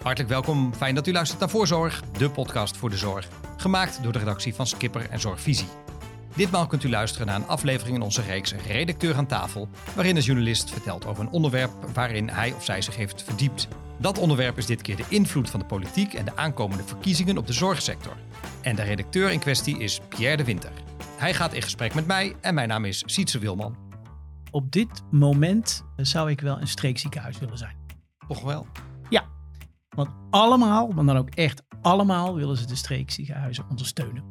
Hartelijk welkom, fijn dat u luistert naar Voorzorg, de podcast voor de zorg. Gemaakt door de redactie van Skipper en Zorgvisie. Ditmaal kunt u luisteren naar een aflevering in onze reeks Redacteur aan tafel, waarin een journalist vertelt over een onderwerp waarin hij of zij zich heeft verdiept. Dat onderwerp is dit keer de invloed van de politiek en de aankomende verkiezingen op de zorgsector. En de redacteur in kwestie is Pierre de Winter. Hij gaat in gesprek met mij en mijn naam is Sietse Wilman. Op dit moment zou ik wel een streekziekenhuis willen zijn. Toch wel? Ja, want allemaal, maar dan ook echt allemaal willen ze de streekziekenhuizen ondersteunen.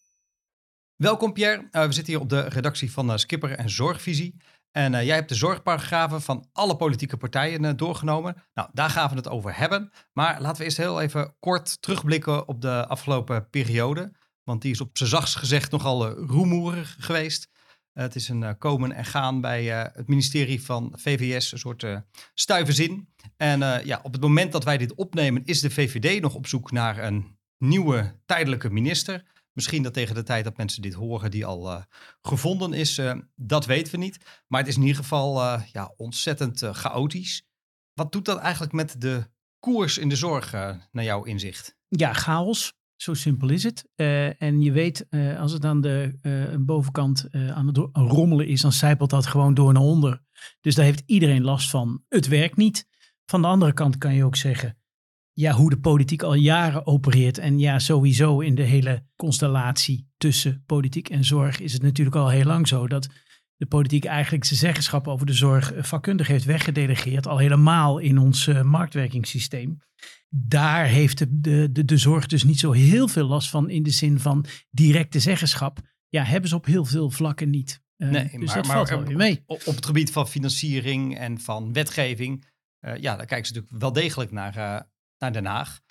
Welkom Pierre, we zitten hier op de redactie van Skipper en Zorgvisie. En jij hebt de zorgparagrafen van alle politieke partijen doorgenomen. Nou, daar gaan we het over hebben. Maar laten we eerst heel even kort terugblikken op de afgelopen periode. Want die is op z'n zachtst gezegd nogal rumoerig geweest. Het is een komen en gaan bij het ministerie van VWS, een soort stuiverzin. En op het moment dat wij dit opnemen is de VVD nog op zoek naar een nieuwe tijdelijke minister. Misschien dat tegen de tijd dat mensen dit horen die al gevonden is, dat weten we niet. Maar het is in ieder geval ontzettend chaotisch. Wat doet dat eigenlijk met de koers in de zorg naar jouw inzicht? Ja, chaos. Zo simpel is het. En je weet, als het aan de bovenkant aan het rommelen is, dan sijpelt dat gewoon door naar onder. Dus daar heeft iedereen last van. Het werkt niet. Van de andere kant kan je ook zeggen, ja, hoe de politiek al jaren opereert. En ja, sowieso in de hele constellatie tussen politiek en zorg is het natuurlijk al heel lang zo dat de politiek eigenlijk zijn zeggenschap over de zorg vakkundig heeft weggedelegeerd. Al helemaal in ons marktwerkingssysteem. Daar heeft de zorg dus niet zo heel veel last van in de zin van directe zeggenschap. Ja, hebben ze op heel veel vlakken niet. Nee, dus dat valt wel weer mee. Op het gebied van financiering en van wetgeving, daar kijken ze natuurlijk wel degelijk naar Den Haag.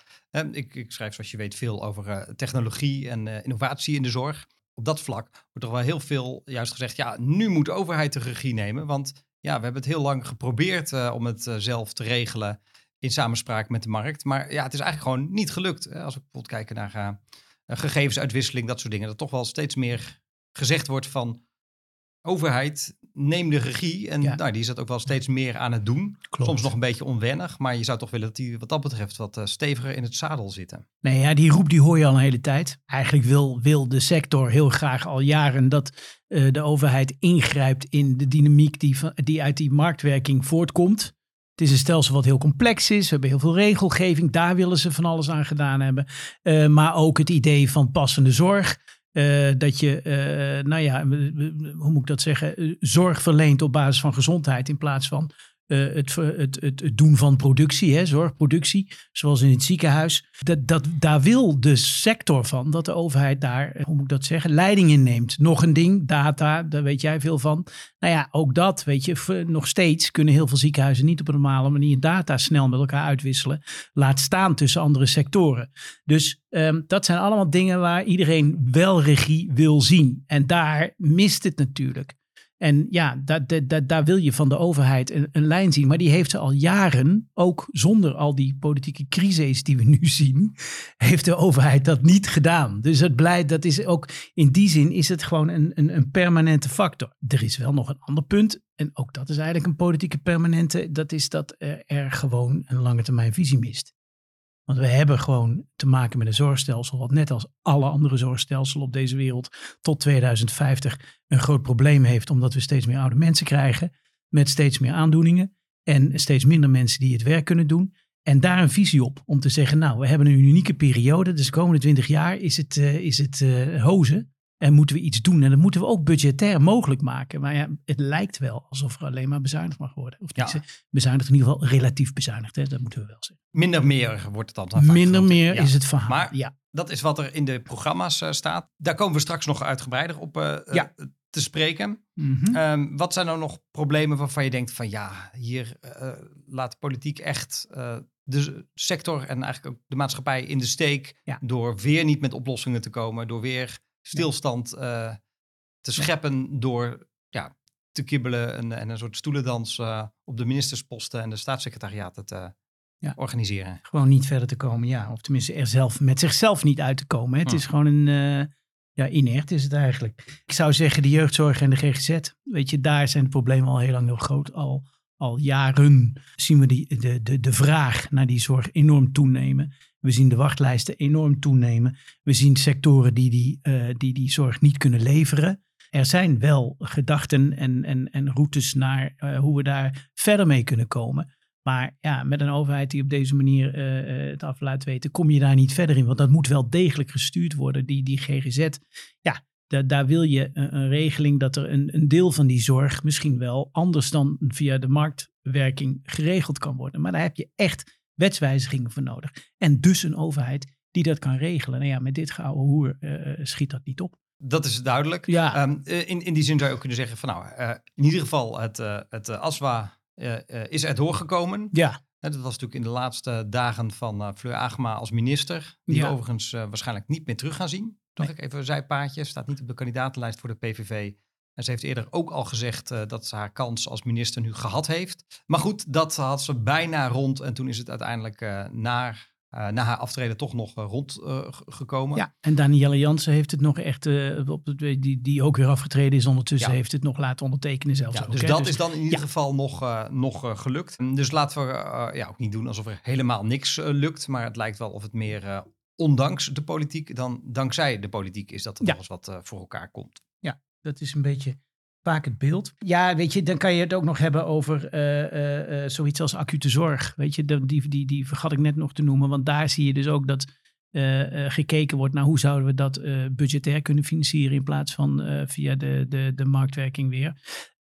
Ik schrijf zoals je weet veel over technologie en innovatie in de zorg. Op dat vlak wordt er wel heel veel juist gezegd, ja, nu moet de overheid de regie nemen. Want ja, we hebben het heel lang geprobeerd om het zelf te regelen in samenspraak met de markt. Maar ja, het is eigenlijk gewoon niet gelukt. Als we bijvoorbeeld kijken naar gegevensuitwisseling, dat soort dingen. Dat toch wel steeds meer gezegd wordt van overheid, neem de regie. En die is dat ook wel steeds meer aan het doen. Klopt. Soms nog een beetje onwennig. Maar je zou toch willen dat die wat dat betreft wat steviger in het zadel zitten. Nee, ja, die roep die hoor je al een hele tijd. Eigenlijk wil de sector heel graag al jaren dat de overheid ingrijpt in de dynamiek die uit die marktwerking voortkomt. Het is een stelsel wat heel complex is. We hebben heel veel regelgeving. Daar willen ze van alles aan gedaan hebben. Maar ook het idee van passende zorg. Dat je, hoe moet ik dat zeggen, zorg verleent op basis van gezondheid in plaats van het doen van productie, zorgproductie, zoals in het ziekenhuis. Daar wil de sector van, dat de overheid daar, hoe moet ik dat zeggen, leiding in neemt. Nog een ding, data, daar weet jij veel van. Nou ja, ook dat, weet je, nog steeds kunnen heel veel ziekenhuizen niet op een normale manier data snel met elkaar uitwisselen. Laat staan tussen andere sectoren. Dus dat zijn allemaal dingen waar iedereen wel regie wil zien. En daar mist het natuurlijk. En ja, daar wil je van de overheid een lijn zien. Maar die heeft ze al jaren, ook zonder al die politieke crises die we nu zien, heeft de overheid dat niet gedaan. Dus dat is ook, in die zin is het gewoon een permanente factor. Er is wel nog een ander punt. En ook dat is eigenlijk een politieke permanente. Dat is dat er gewoon een lange termijn visie mist. Want we hebben gewoon te maken met een zorgstelsel wat net als alle andere zorgstelsels op deze wereld tot 2050 een groot probleem heeft. Omdat we steeds meer oude mensen krijgen met steeds meer aandoeningen en steeds minder mensen die het werk kunnen doen. En daar een visie op om te zeggen, nou, we hebben een unieke periode. Dus de komende 20 jaar is het hozen en moeten we iets doen. En dat moeten we ook budgetair mogelijk maken. Maar ja, het lijkt wel alsof er alleen maar bezuinigd mag worden. Of bezuinigd, in ieder geval relatief bezuinigd. Hè? Dat moeten we wel zeggen. Minder meer wordt het dan vaak minder meer is het verhaal. Maar dat is wat er in de programma's staat. Daar komen we straks nog uitgebreider op te spreken. Mm-hmm. Wat zijn nou nog problemen waarvan je denkt van ja, hier laat de politiek echt de sector en eigenlijk ook de maatschappij in de steek. Ja. Door weer niet met oplossingen te komen. Door weer stilstand te scheppen. Door te kibbelen en een soort stoelendans op de ministersposten en de staatssecretariaten te organiseren. Gewoon niet verder te komen, of tenminste met zichzelf niet uit te komen. Hè. Het is gewoon inert is het eigenlijk. Ik zou zeggen de jeugdzorg en de GGZ, weet je, daar zijn de problemen al heel lang heel groot. al jaren zien we de vraag naar die zorg enorm toenemen. We zien de wachtlijsten enorm toenemen. We zien sectoren die zorg niet kunnen leveren. Er zijn wel gedachten en routes naar hoe we daar verder mee kunnen komen. Maar ja, met een overheid die op deze manier het af laat weten, kom je daar niet verder in. Want dat moet wel degelijk gestuurd worden. Die GGZ, ja, daar wil je een regeling dat er een deel van die zorg misschien wel anders dan via de marktwerking geregeld kan worden. Maar daar heb je echt wetswijzigingen voor nodig. En dus een overheid die dat kan regelen. Nou ja, met dit gouden hoer schiet dat niet op. Dat is duidelijk. Ja. In die zin zou je ook kunnen zeggen van in ieder geval het ASWA is er doorgekomen. Ja. Dat was natuurlijk in de laatste dagen van Fleur Agema als minister. Die we overigens waarschijnlijk niet meer terug gaan zien. Toch ik even een zijpaadje. Staat niet op de kandidatenlijst voor de PVV. En ze heeft eerder ook al gezegd dat ze haar kans als minister nu gehad heeft. Maar goed, dat had ze bijna rond. En toen is het uiteindelijk na haar aftreden toch nog rondgekomen. Ja, en Danielle Jansen heeft het nog echt, die ook weer afgetreden is ondertussen, heeft het nog laten ondertekenen zelfs. Ja, ook, dus dat is dan in ieder geval nog gelukt. Dus laten we ook niet doen alsof er helemaal niks lukt. Maar het lijkt wel of het meer ondanks de politiek dan dankzij de politiek is dat er nog eens wat voor elkaar komt. Ja, dat is een beetje vaak het beeld. Ja, weet je, dan kan je het ook nog hebben over zoiets als acute zorg. Weet je, die vergat ik net nog te noemen. Want daar zie je dus ook dat gekeken wordt naar hoe zouden we dat budgetair kunnen financieren in plaats van via de marktwerking weer.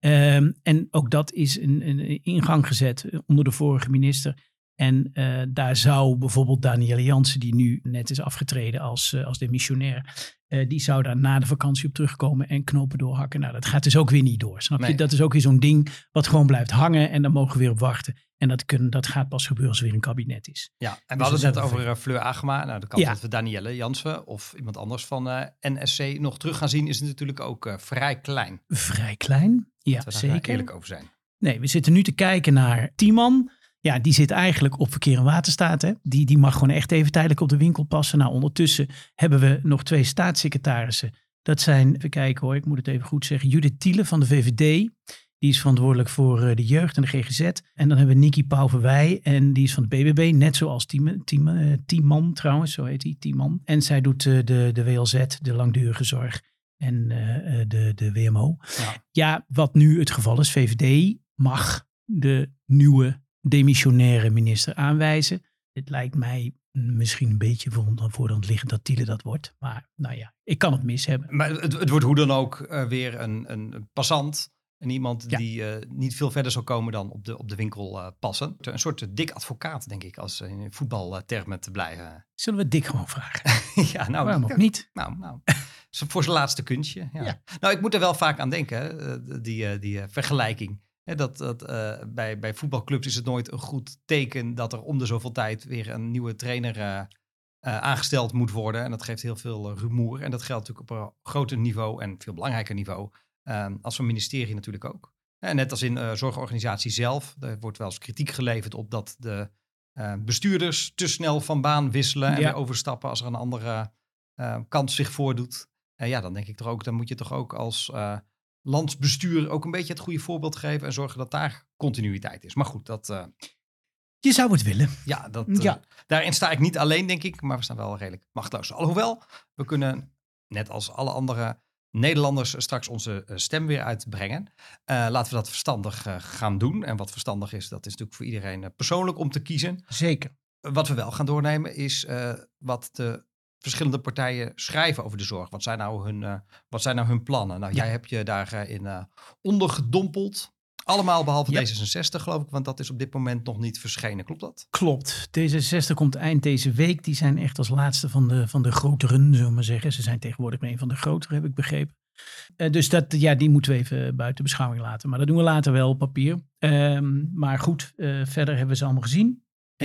En ook dat is een ingang gezet onder de vorige minister. En daar zou bijvoorbeeld Danielle Jansen, die nu net is afgetreden als demissionair, die zou daar na de vakantie op terugkomen en knopen doorhakken. Nou, dat gaat dus ook weer niet door, snap je? Nee. Dat is ook weer zo'n ding wat gewoon blijft hangen en daar mogen we weer op wachten. En dat gaat pas gebeuren als er weer een kabinet is. Ja, en we hadden het net over Fleur Agema. Nou, de kans dat we Danielle Jansen of iemand anders van NSC nog terug gaan zien is natuurlijk ook vrij klein. Vrij klein? Ja, dat we daar zeker. eerlijk over zijn. Nee, we zitten nu te kijken naar Tiemann. Ja, die zit eigenlijk op Verkeer en Waterstaat. Hè. Die mag gewoon echt even tijdelijk op de winkel passen. Nou, ondertussen hebben we nog 2 staatssecretarissen. Dat zijn, even kijken hoor, ik moet het even goed zeggen. Judith Thiele van de VVD. Die is verantwoordelijk voor de jeugd en de GGZ. En dan hebben we Nikki Pauverwij. En die is van de BBB, net zoals Tiemann trouwens. Zo heet hij, Tiemann. En zij doet de WLZ, de langdurige zorg. En de WMO. Ja, wat nu het geval is. VVD mag de nieuwe demissionaire minister aanwijzen. Het lijkt mij misschien een beetje voor de hand liggen dat Thiele dat wordt. Maar nou ja, ik kan het mis hebben. Maar het wordt hoe dan ook weer een passant. En iemand die niet veel verder zal komen dan op de winkel passen. Een soort dik advocaat, denk ik, als in voetbaltermen te blijven. Zullen we Dick gewoon vragen? Ja, nou, waarom ook niet? Nou. Voor zijn laatste kunstje. Ja. Nou, ik moet er wel vaak aan denken, die vergelijking. Dat bij voetbalclubs is het nooit een goed teken dat er om de zoveel tijd weer een nieuwe trainer aangesteld moet worden. En dat geeft heel veel rumoer. En dat geldt natuurlijk op een groter niveau en veel belangrijker niveau als zo'n ministerie natuurlijk ook. En net als in zorgorganisatie zelf. Er wordt wel eens kritiek geleverd op dat de bestuurders te snel van baan wisselen en weer overstappen als er een andere kans zich voordoet. Dan denk ik toch ook, dan moet je toch ook als landsbestuur ook een beetje het goede voorbeeld geven en zorgen dat daar continuïteit is. Maar goed, dat... Je zou het willen. Ja, daarin sta ik niet alleen, denk ik, maar we staan wel redelijk machteloos. Alhoewel, we kunnen, net als alle andere Nederlanders, straks onze stem weer uitbrengen. Laten we dat verstandig gaan doen. En wat verstandig is, dat is natuurlijk voor iedereen persoonlijk om te kiezen. Zeker. Wat we wel gaan doornemen is wat de verschillende partijen schrijven over de zorg. Wat zijn nou hun plannen? Nou, jij hebt je daarin ondergedompeld. Allemaal behalve D66, geloof ik, want dat is op dit moment nog niet verschenen. Klopt dat? Klopt. D66 komt eind deze week. Die zijn echt als laatste van de groteren, zullen we maar zeggen. Ze zijn tegenwoordig een van de grotere, heb ik begrepen. Dus die moeten we even buiten beschouwing laten. Maar dat doen we later wel op papier. Maar goed, verder hebben we ze allemaal gezien.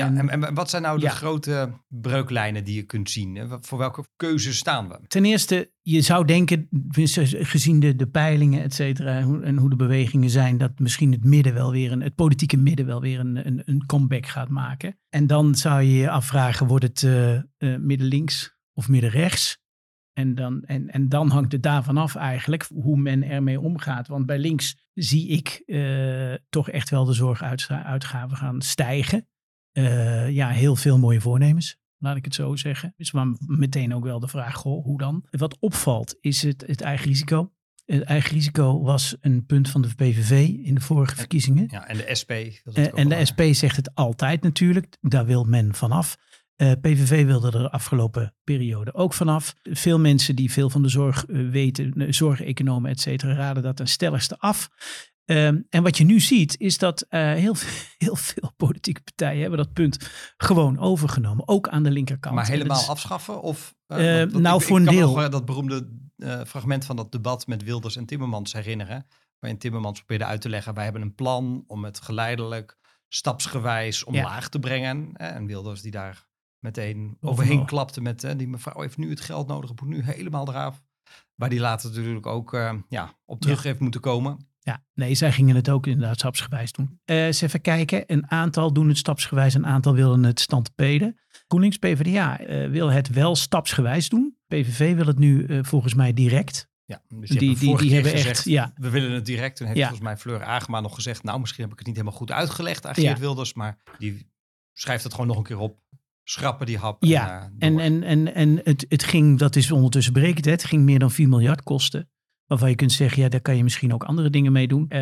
En wat zijn nou de grote breuklijnen die je kunt zien? Voor welke keuzes staan we? Ten eerste, je zou denken, gezien de peilingen, et cetera, en hoe de bewegingen zijn, dat misschien het politieke midden wel weer een comeback gaat maken. En dan zou je je afvragen, wordt het midden links of midden rechts? En dan hangt het daarvan af eigenlijk hoe men ermee omgaat. Want bij links zie ik toch echt wel de zorguitgaven gaan stijgen. Heel veel mooie voornemens, laat ik het zo zeggen. Dus maar meteen ook wel de vraag, goh, hoe dan? Wat opvalt is het eigen risico. Het eigen risico was een punt van de PVV in de vorige verkiezingen. Ja, en de SP. En de SP zegt het altijd natuurlijk. Daar wil men vanaf. PVV wilde er de afgelopen periode ook vanaf. Veel mensen die veel van de zorg weten, zorgeconomen et cetera, raden dat ten stelligste af. En wat je nu ziet is dat heel veel politieke partijen hebben dat punt gewoon overgenomen. Ook aan de linkerkant. Maar helemaal afschaffen? Of, voor een deel. Ik kan nog dat beroemde fragment van dat debat met Wilders en Timmermans herinneren. Waarin Timmermans probeerde uit te leggen, wij hebben een plan om het geleidelijk, stapsgewijs omlaag te brengen. En Wilders die daar meteen overheen klapte met die mevrouw heeft nu het geld nodig, moet nu helemaal eraf. Waar die later natuurlijk ook op terug heeft moeten komen. Ja, nee, zij gingen het ook inderdaad stapsgewijs doen. Eens even kijken, een aantal doen het stapsgewijs, een aantal willen het stantepeden. GroenLinks PvdA wil het wel stapsgewijs doen. PVV wil het nu volgens mij direct. Ja, dus die hebben gezegd, echt, we willen het direct. Toen heeft volgens mij Fleur Agema nog gezegd, nou misschien heb ik het niet helemaal goed uitgelegd aan Geert Wilders, maar die schrijft het gewoon nog een keer op. Schrappen die hap. Ja, en het ging, dat is ondertussen berekend, het ging meer dan 4 miljard kosten. Waarvan je kunt zeggen, daar kan je misschien ook andere dingen mee doen.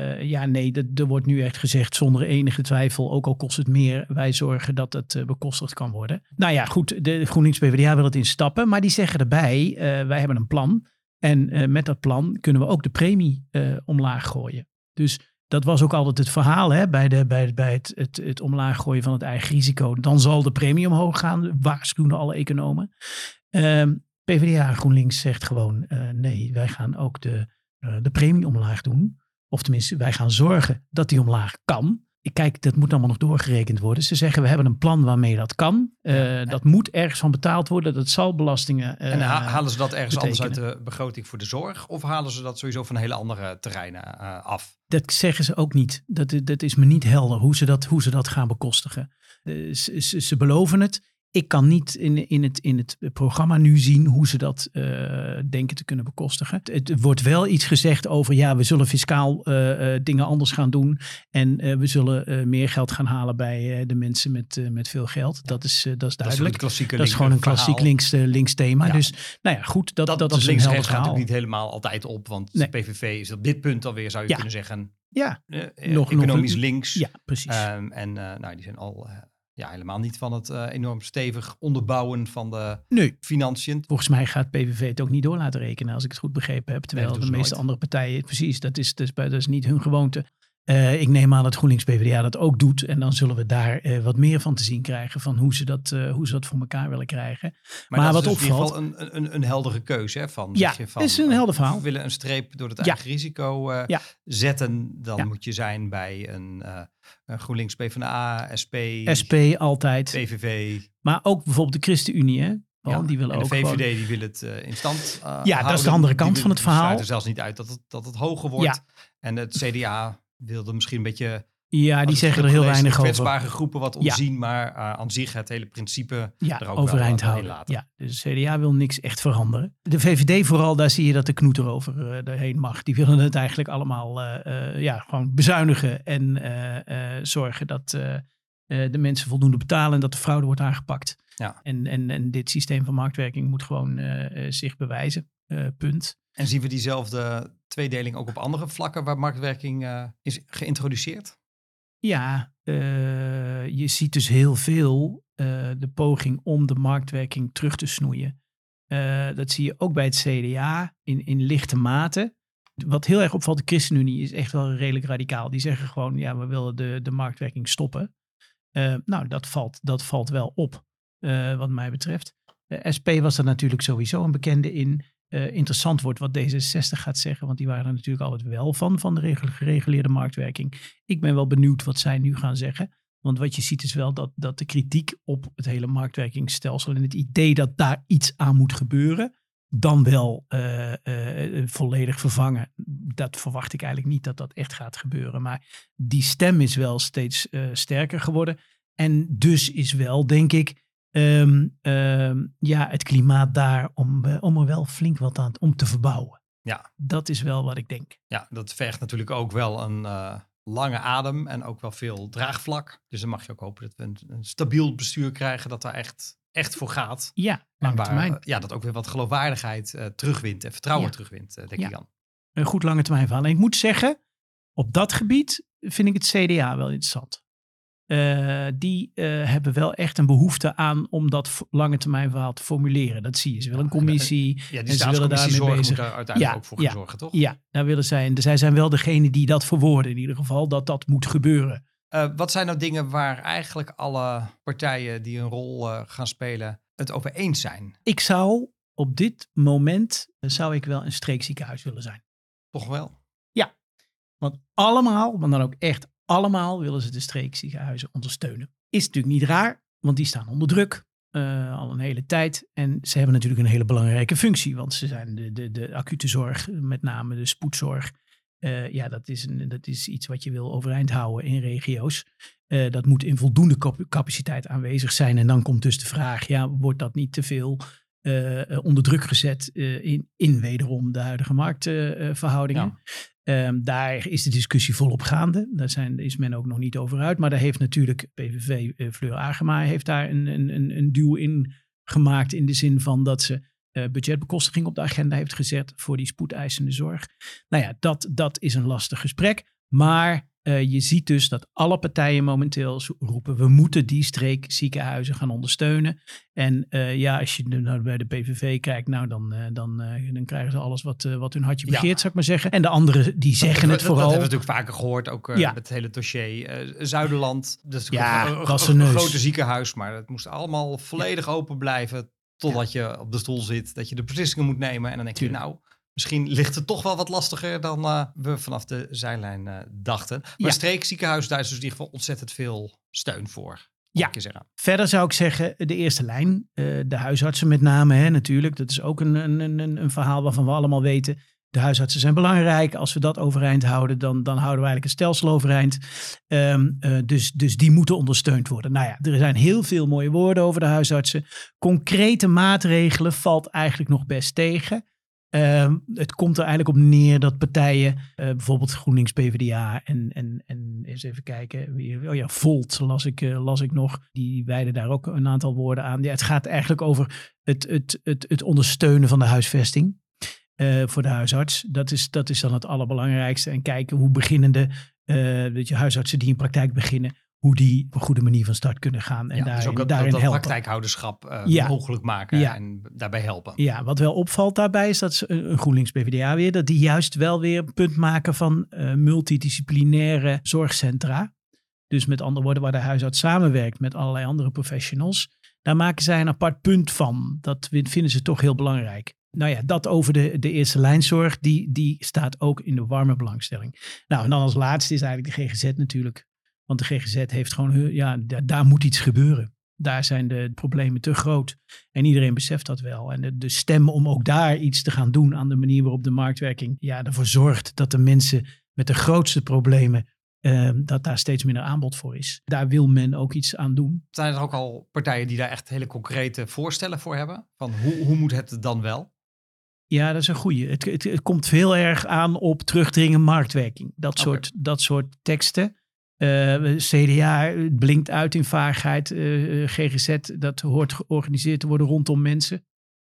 Er wordt nu echt gezegd zonder enige twijfel, ook al kost het meer, wij zorgen dat het bekostigd kan worden. Nou ja, goed, de GroenLinks PvdA wil het in stappen, maar die zeggen erbij, wij hebben een plan. En met dat plan kunnen we ook de premie omlaag gooien. Dus dat was ook altijd het verhaal bij het omlaag gooien van het eigen risico. Dan zal de premie omhoog gaan, waarschuwen alle economen. PvdA GroenLinks zegt gewoon, nee, wij gaan ook de premie omlaag doen. Of tenminste, wij gaan zorgen dat die omlaag kan. Kijk, dat moet allemaal nog doorgerekend worden. Ze zeggen, we hebben een plan waarmee dat kan. Dat moet ergens van betaald worden. Dat zal belastingen En halen ze dat ergens betekenen. anders uit de begroting voor de zorg? Of halen ze dat sowieso van hele andere terreinen af? Dat zeggen ze ook niet. Dat is me niet helder hoe ze dat gaan bekostigen. Ze beloven het. Ik kan niet in het programma nu zien hoe ze dat denken te kunnen bekostigen. Het wordt wel iets gezegd over, we zullen fiscaal dingen anders gaan doen. En we zullen meer geld gaan halen bij de mensen met veel geld. Dat is duidelijk. Dat is gewoon een klassiek links thema. Ja. Dus nou ja, goed, dat is een helder verhaal. Gaat ook niet helemaal altijd op. Want de PVV is op dit punt alweer, zou je kunnen zeggen, economisch links. Ja, precies. Die zijn al... helemaal niet van het enorm stevig onderbouwen van de financiën. Volgens mij gaat PVV het ook niet door laten rekenen, als ik het goed begrepen heb. Terwijl de meeste andere partijen, precies, dat is niet hun gewoonte. Ik neem aan dat GroenLinks PvdA dat ook doet. En dan zullen we daar wat meer van te zien krijgen van hoe ze dat voor elkaar willen krijgen. Maar wat is dus opvalt, in ieder geval een heldere keuze. Hè, het is een helder verhaal. We willen een streep door het eigen risico zetten. Dan moet je zijn bij een GroenLinks PvdA, SP altijd. PVV. Maar ook bijvoorbeeld de ChristenUnie, hè? Die willen en de ook VVD gewoon... die wil het in stand houden. Dat is de andere kant van het verhaal. Het sluit er zelfs niet uit dat het hoger wordt. Ja. En het CDA wilde misschien een beetje... Ja, die zeggen er heel weinig over. Kwetsbare groepen wat omzien, maar aan zich het hele principe er ook overeind houden. Laten. Ja, dus de CDA wil niks echt veranderen. De VVD vooral, daar zie je dat de knoet erover heen mag. Die willen het eigenlijk allemaal gewoon bezuinigen en zorgen dat de mensen voldoende betalen en dat de fraude wordt aangepakt. Ja. En dit systeem van marktwerking moet gewoon zich bewijzen. Punt. En zien we diezelfde tweedeling ook op andere vlakken waar marktwerking is geïntroduceerd? Ja, je ziet dus heel veel de poging om de marktwerking terug te snoeien. Dat zie je ook bij het CDA in lichte mate. Wat heel erg opvalt, de ChristenUnie is echt wel redelijk radicaal. Die zeggen gewoon, we willen de marktwerking stoppen. Dat valt wel op, wat mij betreft. SP was er natuurlijk sowieso een bekende in. Interessant wordt wat D66 gaat zeggen, want die waren er natuurlijk altijd wel van de gereguleerde marktwerking. Ik ben wel benieuwd wat zij nu gaan zeggen. Want wat je ziet is wel dat de kritiek op het hele marktwerkingsstelsel en het idee dat daar iets aan moet gebeuren, dan wel volledig vervangen. Dat verwacht ik eigenlijk niet dat echt gaat gebeuren. Maar die stem is wel steeds sterker geworden. En dus is wel, denk ik, Het klimaat daar om er wel flink wat aan om te verbouwen. Ja. Dat is wel wat ik denk. Ja, dat vergt natuurlijk ook wel een lange adem en ook wel veel draagvlak. Dus dan mag je ook hopen dat we een stabiel bestuur krijgen dat daar echt voor gaat. Ja, lange termijn. Dat ook weer wat geloofwaardigheid terugwint en vertrouwen terugwint, denk ik dan. Een goed lange termijn verhaal. En ik moet zeggen, op dat gebied vind ik het CDA wel interessant. Die hebben wel echt een behoefte aan om dat lange termijn verhaal te formuleren. Dat zie je. Ze willen een commissie. Die en ze willen daarmee bezig. Moet daar uiteindelijk ook voor gaan zorgen, toch? Ja, daar willen zij. En zij zijn wel degene die dat verwoorden in ieder geval, dat moet gebeuren. Wat zijn nou dingen waar eigenlijk alle partijen die een rol gaan spelen het over eens zijn? Ik zou op dit moment wel een streekziekenhuis willen zijn. Toch wel? Ja, want allemaal, maar dan ook echt allemaal willen ze de streekziekenhuizen ondersteunen. Is natuurlijk niet raar, want die staan onder druk al een hele tijd. En ze hebben natuurlijk een hele belangrijke functie, want ze zijn de acute zorg, met name de spoedzorg. Dat is iets wat je wil overeind houden in regio's. Dat moet in voldoende capaciteit aanwezig zijn. En dan komt dus de vraag, wordt dat niet te veel onder druk gezet in wederom de huidige marktverhoudingen? Daar is de discussie volop gaande. Daar is men ook nog niet over uit. Maar daar heeft natuurlijk PVV, Fleur Agema, heeft daar een duw in gemaakt. In de zin van dat ze budgetbekostiging op de agenda heeft gezet voor die spoedeisende zorg. Nou ja, dat is een lastig gesprek. Maar je ziet dus dat alle partijen momenteel roepen, we moeten die streekziekenhuizen gaan ondersteunen. En als je nou bij de PVV kijkt, dan krijgen ze alles wat hun hartje begeert, zou ik maar zeggen. En de anderen die zeggen het vooral. Dat hebben we natuurlijk vaker gehoord, ook met het hele dossier Zuiderland. Dat is een grote ziekenhuis, maar het moest allemaal volledig open blijven totdat je op de stoel zit, dat je de beslissingen moet nemen. En dan denk je, misschien ligt het toch wel wat lastiger dan we vanaf de zijlijn dachten. Maar streekziekenhuis, daar is dus in ieder geval ontzettend veel steun voor. Verder zou ik zeggen, de eerste lijn, de huisartsen met name, natuurlijk. Dat is ook een verhaal waarvan we allemaal weten. De huisartsen zijn belangrijk. Als we dat overeind houden, dan houden we eigenlijk een stelsel overeind. Dus die moeten ondersteund worden. Nou ja, er zijn heel veel mooie woorden over de huisartsen. Concrete maatregelen valt eigenlijk nog best tegen. Het komt er eigenlijk op neer dat partijen, bijvoorbeeld GroenLinks, PvdA en eens even kijken, Volt las ik nog, die wijden daar ook een aantal woorden aan. Ja, het gaat eigenlijk over het ondersteunen van de huisvesting voor de huisarts. Dat is dan het allerbelangrijkste. En kijken hoe beginnende huisartsen die in praktijk beginnen, hoe die op een goede manier van start kunnen gaan. En dus ook daarin dat helpen. praktijkhouderschap mogelijk maken en daarbij helpen. Ja, wat wel opvalt daarbij is dat een GroenLinks PvdA weer, dat die juist wel weer een punt maken van multidisciplinaire zorgcentra. Dus met andere woorden, waar de huisarts samenwerkt met allerlei andere professionals. Daar maken zij een apart punt van. Dat vinden ze toch heel belangrijk. Nou ja, dat over de eerste lijnzorg, die staat ook in de warme belangstelling. Nou, en dan als laatste is eigenlijk de GGZ natuurlijk. Want de GGZ heeft gewoon, daar moet iets gebeuren. Daar zijn de problemen te groot. En iedereen beseft dat wel. En de stem om ook daar iets te gaan doen aan de manier waarop de marktwerking ervoor zorgt dat de mensen met de grootste problemen, dat daar steeds minder aanbod voor is. Daar wil men ook iets aan doen. Zijn er ook al partijen die daar echt hele concrete voorstellen voor hebben? Van hoe moet het dan wel? Ja, dat is een goeie. Het komt heel erg aan op terugdringen marktwerking. Dat soort teksten. CDA blinkt uit in vaagheid. GGZ, dat hoort georganiseerd te worden rondom mensen.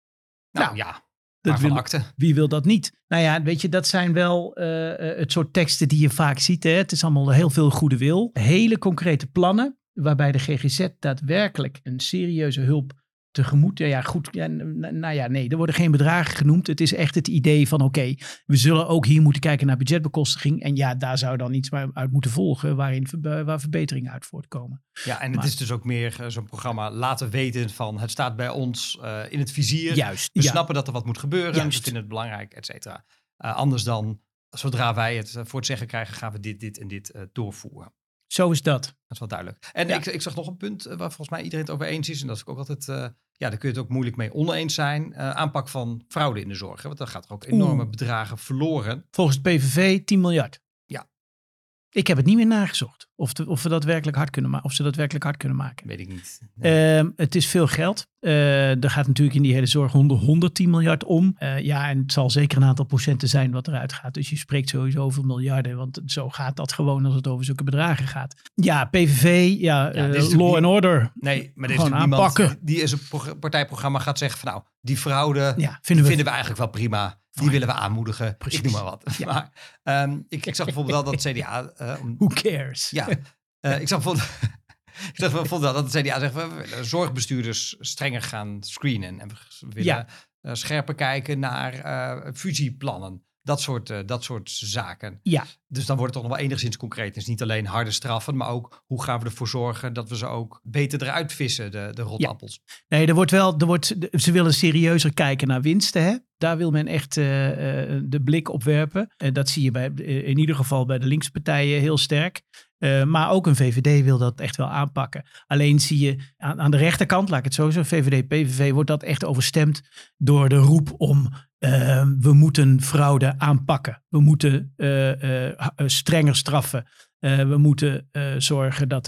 Wie wil dat niet? Nou ja, weet je, dat zijn wel het soort teksten die je vaak ziet. Hè? Het is allemaal heel veel goede wil. Hele concrete plannen, waarbij de GGZ daadwerkelijk een serieuze hulp tegemoet. Nee, er worden geen bedragen genoemd. Het is echt het idee van oké, we zullen ook hier moeten kijken naar budgetbekostiging. En daar zou dan iets uit moeten volgen waar verbeteringen uit voortkomen. Ja, en het is dus ook meer zo'n programma laten weten van het staat bij ons in het vizier. Juist. We snappen dat er wat moet gebeuren. We vinden het belangrijk, et cetera. Anders dan, zodra wij het voor het zeggen krijgen, gaan we dit en dit doorvoeren. Zo is dat. Dat is wel duidelijk. En ik zag nog een punt waar volgens mij iedereen het over eens is. En dat is ook altijd, daar kun je het ook moeilijk mee oneens zijn. Aanpak van fraude in de zorg. Hè? Want dan gaat er ook enorme bedragen verloren. Volgens het PVV 10 miljard. Ja. Ik heb het niet meer nagezocht. Of we dat werkelijk hard kunnen maken. Of ze dat werkelijk hard kunnen maken. Weet ik niet. Nee. Het is veel geld. Er gaat natuurlijk in die hele zorg 110 miljard om. En het zal zeker een aantal procenten zijn wat eruit gaat. Dus je spreekt sowieso over miljarden. Want zo gaat dat gewoon als het over zulke bedragen gaat. Ja, PVV, law and order. Nee, maar er is gewoon niemand aanpakken. die in zijn partijprogramma gaat zeggen van nou, die fraude vinden we eigenlijk wel prima. Die willen we aanmoedigen. Precies. Ik noem maar wat. Ja. Maar ik zag bijvoorbeeld wel dat het CDA... Who cares? Ja, ik zag bijvoorbeeld wel dat het CDA zegt... we willen zorgbestuurders strenger gaan screenen. En we willen scherper kijken naar fusieplannen. Dat soort zaken. Ja. Dus dan wordt het toch nog wel enigszins concreet. Het is niet alleen harde straffen, maar ook hoe gaan we ervoor zorgen dat we ze ook beter eruit vissen, de rotappels. Ja. Nee, ze willen serieuzer kijken naar winsten. Hè? Daar wil men echt de blik op werpen. Dat zie je in ieder geval bij de linkse partijen heel sterk. Maar ook een VVD wil dat echt wel aanpakken. Alleen zie je aan de rechterkant, laat ik het zo zeggen, VVD, PVV, wordt dat echt overstemd door de roep om we moeten fraude aanpakken. We moeten strenger straffen. We moeten zorgen dat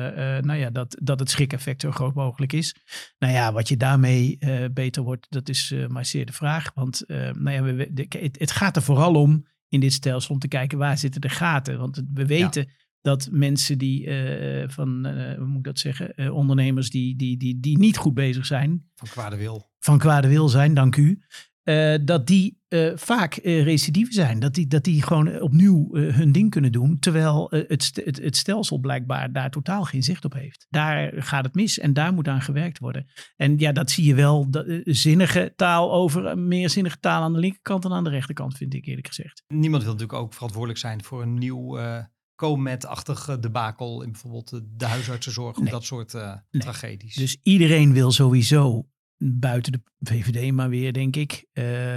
het schrik-effect zo groot mogelijk is. Nou ja, wat je daarmee beter wordt, dat is maar zeer de vraag. Want het gaat er vooral om in dit stelsel om te kijken waar zitten de gaten. Want we weten dat mensen die hoe moet ik dat zeggen, ondernemers die niet goed bezig zijn. Van kwade wil zijn, dank u. Dat die vaak recidive zijn. Dat die gewoon opnieuw hun ding kunnen doen. Terwijl het stelsel blijkbaar daar totaal geen zicht op heeft. Daar gaat het mis en daar moet aan gewerkt worden. En ja, dat zie je wel. Zinnige taal over meer zinnige taal aan de linkerkant dan aan de rechterkant, vind ik eerlijk gezegd. Niemand wil natuurlijk ook verantwoordelijk zijn voor een nieuw Comet-achtig debakel in bijvoorbeeld de huisartsenzorg of dat soort tragedies. Dus iedereen wil sowieso buiten de VVD maar weer, denk ik,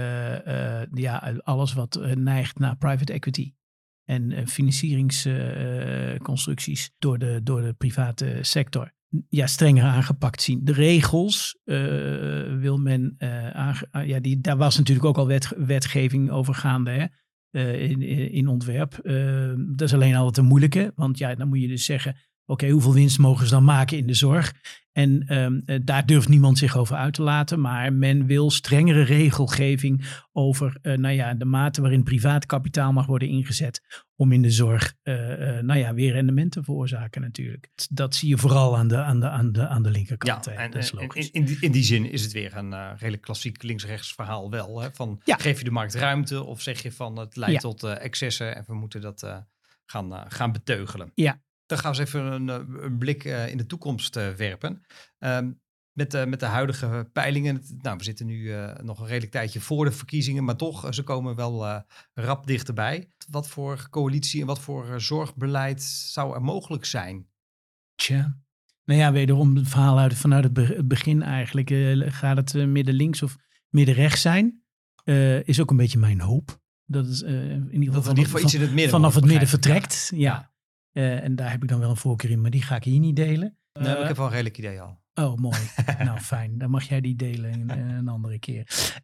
alles wat neigt naar private equity en financieringsconstructies door de private sector. Ja, strenger aangepakt zien. De regels wil men daar was natuurlijk ook al wetgeving over gaande, hè? In ontwerp. Dat is alleen altijd een moeilijke, want dan moet je dus zeggen, oké, hoeveel winst mogen ze dan maken in de zorg? En daar durft niemand zich over uit te laten, maar men wil strengere regelgeving over de mate waarin privaat kapitaal mag worden ingezet om in de zorg weer rendement te veroorzaken natuurlijk. Dat zie je vooral aan de linkerkant. Ja, en dat is logisch. In die zin is het weer een redelijk klassiek links-rechts verhaal wel. Hè? Geef je de markt ruimte of zeg je van het leidt tot excessen en we moeten dat gaan beteugelen. Ja. Dan gaan we eens even een blik in de toekomst werpen. Met de huidige peilingen. Nou, we zitten nu nog een redelijk tijdje voor de verkiezingen. Maar toch, ze komen wel rap dichterbij. Wat voor coalitie en wat voor zorgbeleid zou er mogelijk zijn? Tja. Nou ja, wederom het verhaal vanuit het begin eigenlijk. Gaat het midden-links of midden-rechts zijn? Is ook een beetje mijn hoop. Dat is in ieder geval iets in het midden vanaf het midden vertrekt. Ja. En daar heb ik dan wel een voorkeur in, maar die ga ik hier niet delen. Nee, ik heb wel een redelijk idee al. Oh, mooi. Nou, fijn. Dan mag jij die delen een andere keer.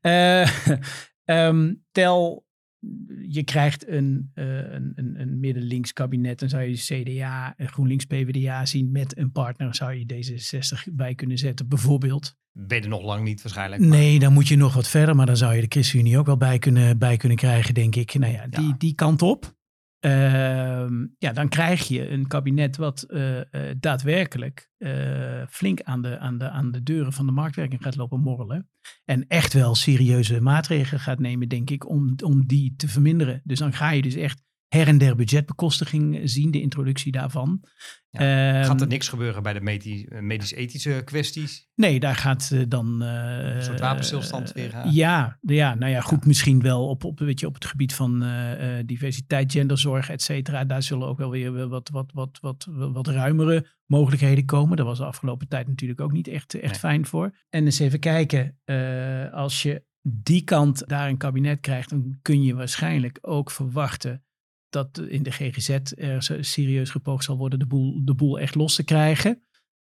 Tel, je krijgt een midden-links kabinet. Dan zou je CDA, GroenLinks, PvdA zien met een partner. Zou je D66 bij kunnen zetten, bijvoorbeeld. Ben je er nog lang niet waarschijnlijk. Nee, dan moet je nog wat verder. Maar dan zou je de ChristenUnie ook wel bij kunnen krijgen, denk ik. Nou ja, die kant op. Dan krijg je een kabinet wat daadwerkelijk flink aan de deuren van de marktwerking gaat lopen morrelen. En echt wel serieuze maatregelen gaat nemen, denk ik, om die te verminderen. Dus dan ga je dus echt her en der budgetbekostiging zien, de introductie daarvan. Gaat er niks gebeuren bij de medisch-ethische kwesties? Nee, daar gaat dan... een soort wapenstilstand weer. Goed, misschien wel op het gebied van diversiteit, genderzorg, et cetera. Daar zullen ook wel weer wat ruimere mogelijkheden komen. Daar was de afgelopen tijd natuurlijk ook niet echt fijn voor. En eens even kijken, als je die kant daar een kabinet krijgt, dan kun je waarschijnlijk ook verwachten dat in de GGZ er serieus gepoogd zal worden de boel echt los te krijgen.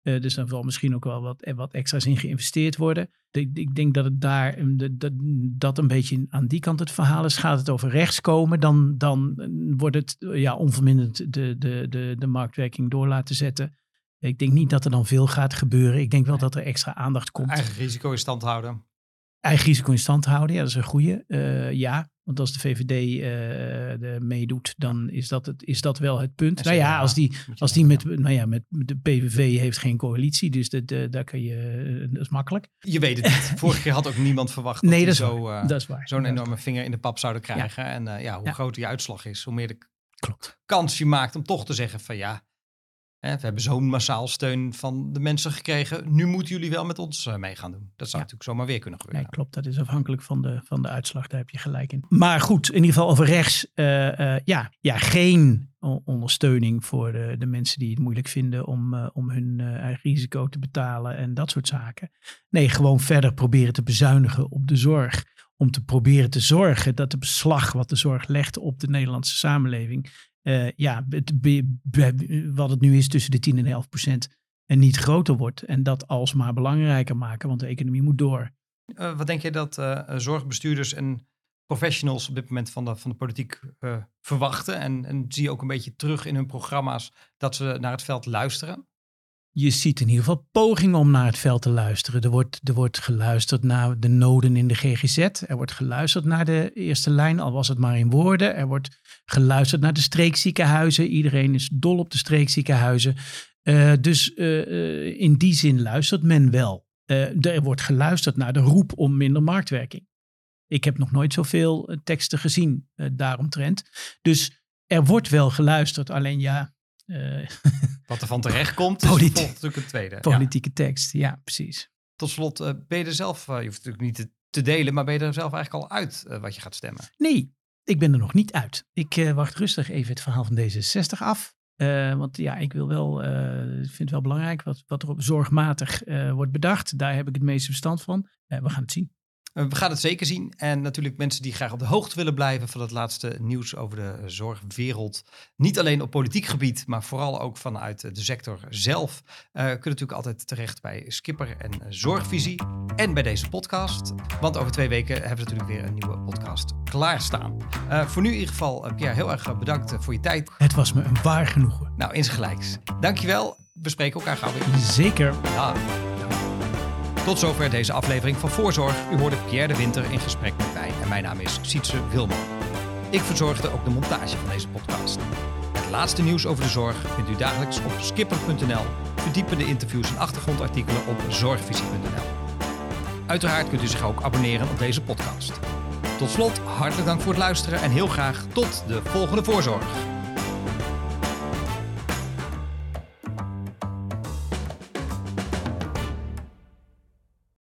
Dus dan zal misschien ook wel wat extra's in geïnvesteerd worden. Ik denk dat het daar dat een beetje aan die kant het verhaal is. Gaat het over rechts komen, dan wordt het onverminderd de marktwerking door laten zetten. Ik denk niet dat er dan veel gaat gebeuren. Ik denk wel dat er extra aandacht komt. Eigen risico in stand houden. Eigen risico in stand houden, ja, dat is een goeie. Want als de VVD meedoet, dan is dat wel het punt. Als die met de PVV heeft geen coalitie, dus daar kun je, dat is makkelijk. Je weet het niet. Vorige keer had ook niemand verwacht dat zo'n enorme vinger in de pap zouden krijgen. Ja. En hoe groter die uitslag is, hoe meer de kans je maakt om toch te zeggen van we hebben zo'n massaal steun van de mensen gekregen. Nu moeten jullie wel met ons mee gaan doen. Dat zou natuurlijk zomaar weer kunnen gebeuren. Nee, klopt. Dat is afhankelijk van de uitslag. Daar heb je gelijk in. Maar goed, in ieder geval over rechts. Geen ondersteuning voor de mensen die het moeilijk vinden om hun eigen risico te betalen en dat soort zaken. Nee, gewoon verder proberen te bezuinigen op de zorg. Om te proberen te zorgen dat de beslag wat de zorg legt op de Nederlandse samenleving... wat het nu is tussen de 10 en 11% en niet groter wordt. En dat alsmaar belangrijker maken, want de economie moet door. Wat denk je dat zorgbestuurders en professionals op dit moment van de politiek verwachten? En zie je ook een beetje terug in hun programma's dat ze naar het veld luisteren? Je ziet in ieder geval pogingen om naar het veld te luisteren. Er wordt geluisterd naar de noden in de GGZ. Er wordt geluisterd naar de eerste lijn, al was het maar in woorden. Er wordt geluisterd naar de streekziekenhuizen. Iedereen is dol op de streekziekenhuizen. Dus in die zin luistert men wel. Er wordt geluisterd naar de roep om minder marktwerking. Ik heb nog nooit zoveel teksten gezien daaromtrent. Dus er wordt wel geluisterd, alleen wat er van terecht komt, is natuurlijk het tweede. Politieke tekst, ja, precies. Tot slot, ben je er zelf, je hoeft het natuurlijk niet te delen, maar ben je er zelf eigenlijk al uit wat je gaat stemmen? Nee, ik ben er nog niet uit. Ik wacht rustig even het verhaal van D66 af. Want ik wil wel, vind het wel belangrijk wat er op zorgmatig wordt bedacht. Daar heb ik het meeste verstand van. We gaan het zien. We gaan het zeker zien. En natuurlijk mensen die graag op de hoogte willen blijven van het laatste nieuws over de zorgwereld. Niet alleen op politiek gebied, maar vooral ook vanuit de sector zelf. Kunnen natuurlijk altijd terecht bij Skipper en Zorgvisie. En bij deze podcast. Want over 2 weken hebben we natuurlijk weer een nieuwe podcast klaarstaan. Voor nu in ieder geval, Pierre, heel erg bedankt voor je tijd. Het was me een waar genoegen. Nou, insgelijks. Dankjewel. We spreken elkaar gauw weer. Zeker. Ja. Tot zover deze aflevering van Voorzorg. U hoorde Pierre de Winter in gesprek met mij en mijn naam is Sietse Wilman. Ik verzorgde ook de montage van deze podcast. Het laatste nieuws over de zorg vindt u dagelijks op skipper.nl, verdiepende interviews en achtergrondartikelen op zorgvisie.nl. Uiteraard kunt u zich ook abonneren op deze podcast. Tot slot, hartelijk dank voor het luisteren en heel graag tot de volgende Voorzorg.